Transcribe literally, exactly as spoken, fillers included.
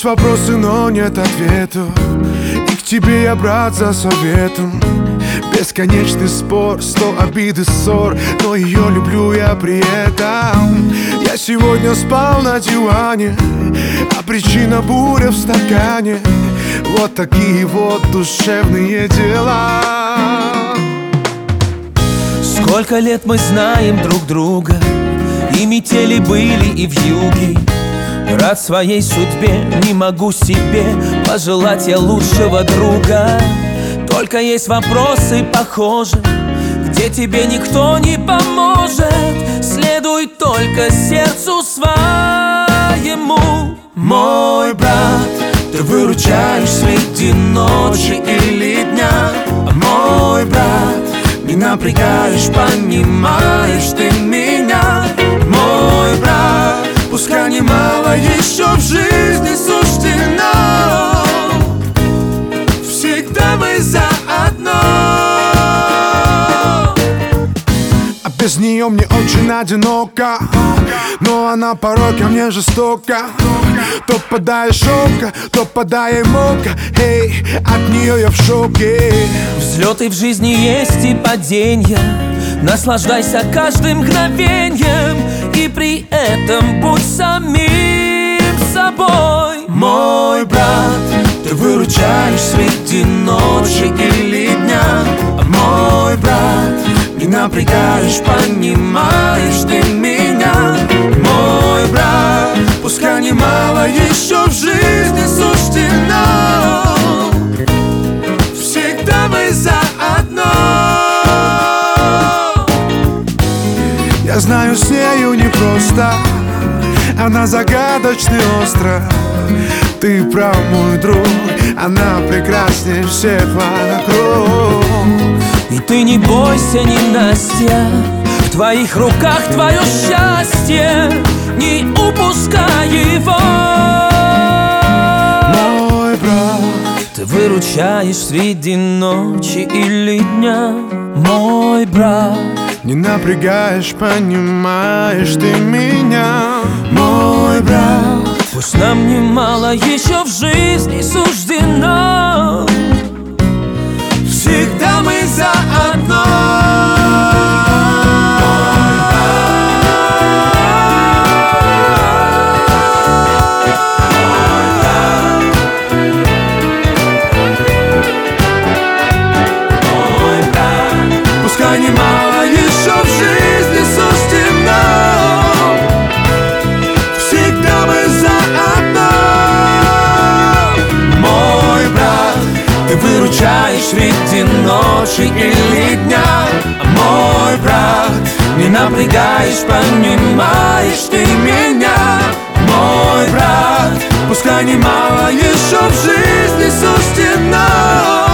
Есть вопросы, но нет ответов, и к тебе я, брат, за советом. Бесконечный спор, сто обид и ссор, но ее люблю я при этом. Я сегодня спал на диване, а причина буря в стакане. Вот такие вот душевные дела. Сколько лет мы знаем друг друга, и метели были, и вьюги. Рад своей судьбе, не могу себе пожелать я лучшего друга. Только есть вопросы, похоже, где тебе никто не поможет. Следуй только сердцу своему. Мой брат, ты выручаешь среди ночи или дня. Мой брат, не напрягаешь, понимаешь ты меня. Мой брат, пускай немало еще в жизни суждено, всегда мы заодно. А без нее мне очень одиноко, но она порой ко мне жестока. То подай шока, то подай мока. Эй, от нее я в шоке. Взлеты в жизни есть и паденья, наслаждайся каждым мгновеньем, и при этом будь самим собой. Мой брат, ты выручаешь среди ночи или дня. Мой брат, не напрягаешь, понимаешь ты меня. Мой брат, пускай немало еще в жизни суждено, всегда мы заодно. Я знаю, с нею непросто, она загадочный остров. Ты прав, мой друг, она прекраснее всех вокруг. И ты не бойся, ненастья, в твоих руках твое счастье, не упускай его. Мой брат, ты выручаешь среди ночи или дня. Мой брат, не напрягаешь, понимаешь ты меня. мой брат, пусть нам немало еще в жизни суждено, всегда мы заодно. Пускай немало еще в жизни суждено, всегда мы заодно. Мой брат, ты выручаешь среди ночи или дня. Мой брат, не напрягаешь, понимаешь ты меня. Мой брат, пускай немало еще в жизни суждено,